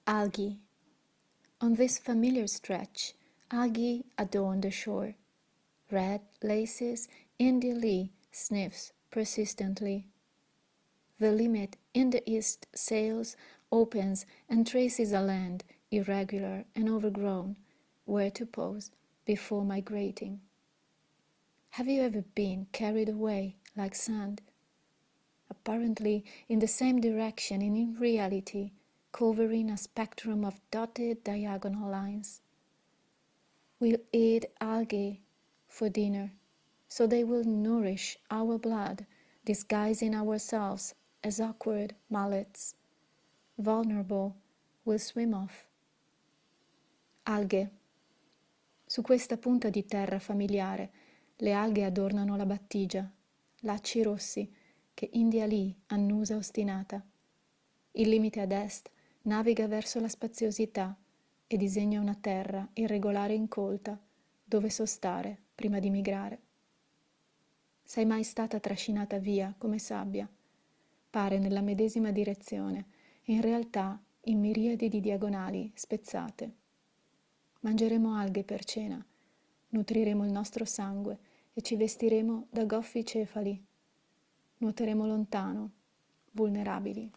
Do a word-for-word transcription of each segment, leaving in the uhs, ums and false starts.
Algae. On this familiar stretch, algae adorn the shore. Red laces, India Lee sniffs persistently. The limit in the east sails, opens, and traces a land irregular and overgrown, where to pause before migrating. Have you ever been carried away like sand? Apparently in the same direction and in reality, covering a spectrum of dotted diagonal lines. We'll eat algae for dinner, so they will nourish our blood, disguising ourselves as awkward mullets. Vulnerable, we'll swim off. Alghe. Su questa punta di terra familiare, le alghe adornano la battigia, lacci rossi che India Lee annusa ostinata. Il limite ad est naviga verso la spaziosità e disegna una terra irregolare e incolta dove sostare prima di migrare. Sei mai stata trascinata via come sabbia? Pare nella medesima direzione e in realtà in miriadi di diagonali spezzate. Mangeremo alghe per cena, nutriremo il nostro sangue e ci vestiremo da goffi cefali. Nuoteremo lontano, vulnerabili.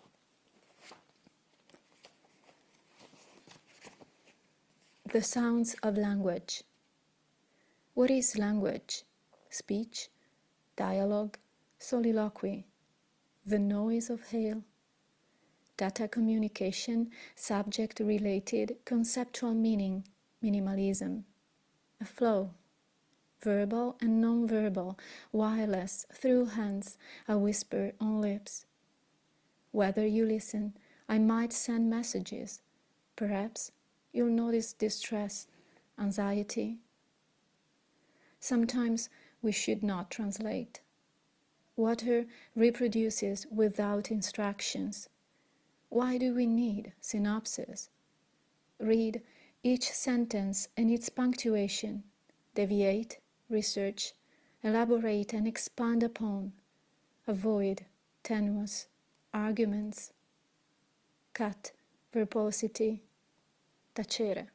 The sounds of language. What is language? Speech, dialogue, soliloquy, the noise of hail. Data communication, subject-related, conceptual meaning, minimalism. A flow, verbal and non-verbal, wireless, through hands, a whisper on lips. Whether you listen, I might send messages. Perhaps you'll notice distress, anxiety. Sometimes we should not translate. Water reproduces without instructions. Why do we need synopsis? Read each sentence and its punctuation, deviate, research, elaborate and expand upon, avoid tenuous arguments, cut verbosity, tacere.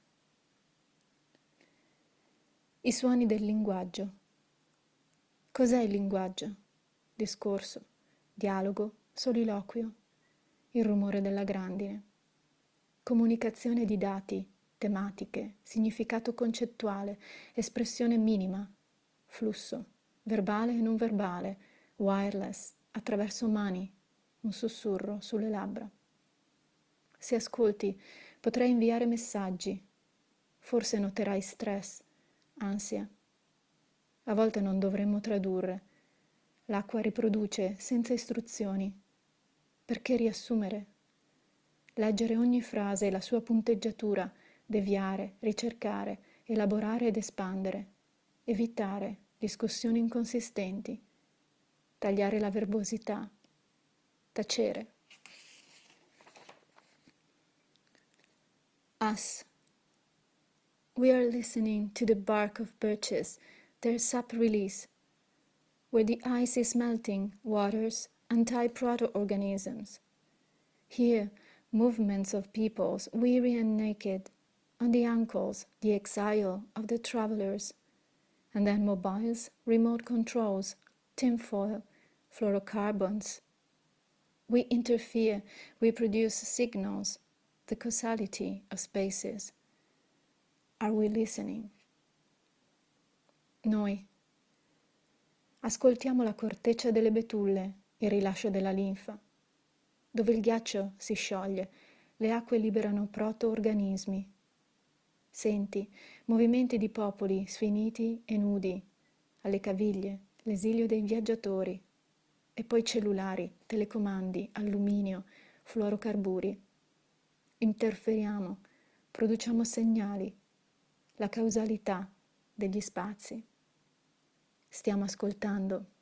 I suoni del linguaggio. Cos'è il linguaggio? Discorso, dialogo, soliloquio. Il rumore della grandine. Comunicazione di dati, tematiche, significato concettuale, espressione minima, flusso, verbale e non verbale, wireless, attraverso mani, un sussurro sulle labbra. Se ascolti, potrai inviare messaggi. Forse noterai stress, ansia. A volte non dovremmo tradurre. L'acqua riproduce senza istruzioni. Perché riassumere? Leggere ogni frase e la sua punteggiatura, deviare, ricercare, elaborare ed espandere, evitare discussioni inconsistenti, tagliare la verbosità, tacere. Us. We are listening to the bark of birches, their sap release. Where the ice is melting, waters, anti-proto-organisms. Here, movements of peoples, weary and naked, on the ankles, the exile of the travelers, and then mobiles, remote controls, tinfoil, fluorocarbons. We interfere, we produce signals, the causality of spaces. Are we listening? Noi. Ascoltiamo la corteccia delle betulle, il rilascio della linfa. Dove il ghiaccio si scioglie, le acque liberano proto-organismi. Senti, movimenti di popoli sfiniti e nudi, alle caviglie, l'esilio dei viaggiatori, e poi cellulari, telecomandi, alluminio, fluorocarburi. Interferiamo, produciamo segnali, la causalità degli spazi. Stiamo ascoltando.